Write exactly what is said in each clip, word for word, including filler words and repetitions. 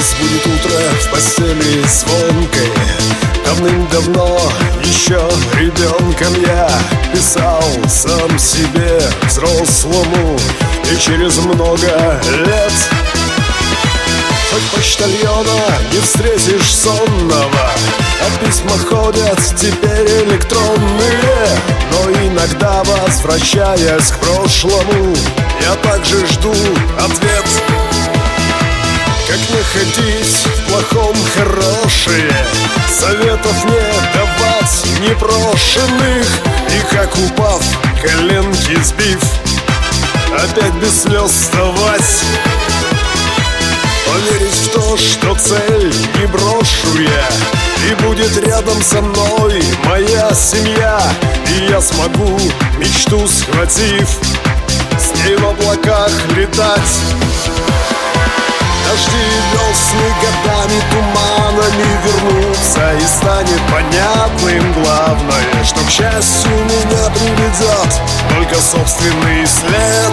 разбудит утро в постели звонкой. Давным-давно, еще ребенком я писал сам себе взрослому. И через много лет хоть почтальона не встретишь сонного, а письма ходят теперь электронные. Но иногда, возвращаясь к прошлому, я также жду ответ. Как находить в плохом хорошее, советов не давать непрошенных. И как, упав, коленки сбив, опять без слез вставать. Поверить в то, что цель не брошу я, и будет рядом со мной моя семья. И я смогу, мечту схватив, с ней в облаках летать. Дожди весны годами туманами вернутся, и станет понятным главное, что к счастью меня приведет только собственный след.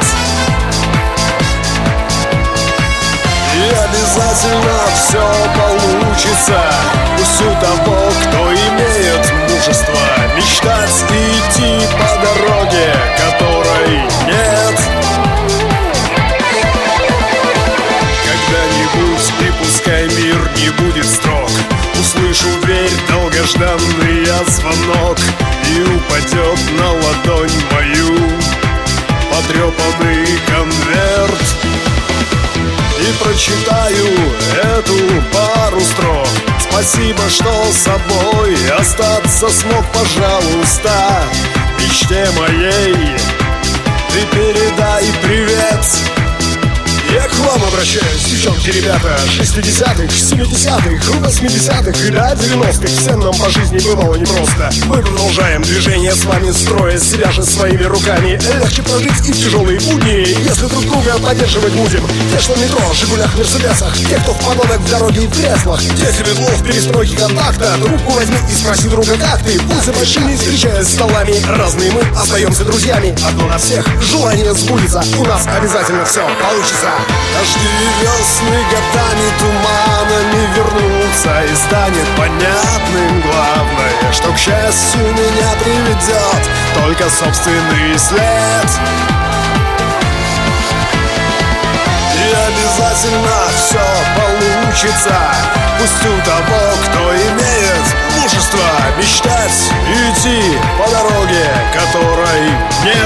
И обязательно все получится, пусть у того, кто имеет мужество мечтать и идти по дороге, которой нет. Когда-нибудь, и пускай мир не будет строг, услышу в дверь долгожданный я звонок, и упадет на ладонь мою потрепанный конверт. И прочитаю эту пару строк: спасибо, что собой остаться смог, пожалуйста, мечте моей ты передай привет. Я к вам обращаюсь, девчонки, ребята, шестидесятых, семидесятых, восьмидесятых и до девяностых. Всем нам по жизни бывало непросто. Мы продолжаем движение с вами, строя себя же своими руками. Легче прожить и в тяжелые будни, если друг друга поддерживать будем. Те, что в метро, Жигулях, Мерседесах, те, кто в подонок в дороге и в креслах, те, ветло в перестройке контакта. Руку возьми и спроси друга, как ты. Пульсы большими, встречаясь с столами, разные мы остаемся друзьями. Одно на всех, желание сбудется, у нас обязательно все получится. Дожди весны годами туманами вернутся, и станет понятным главное, что к счастью меня приведет только собственный след. И обязательно все получится, пусть у того, кто имеет мужество мечтать и идти по дороге, которой нет.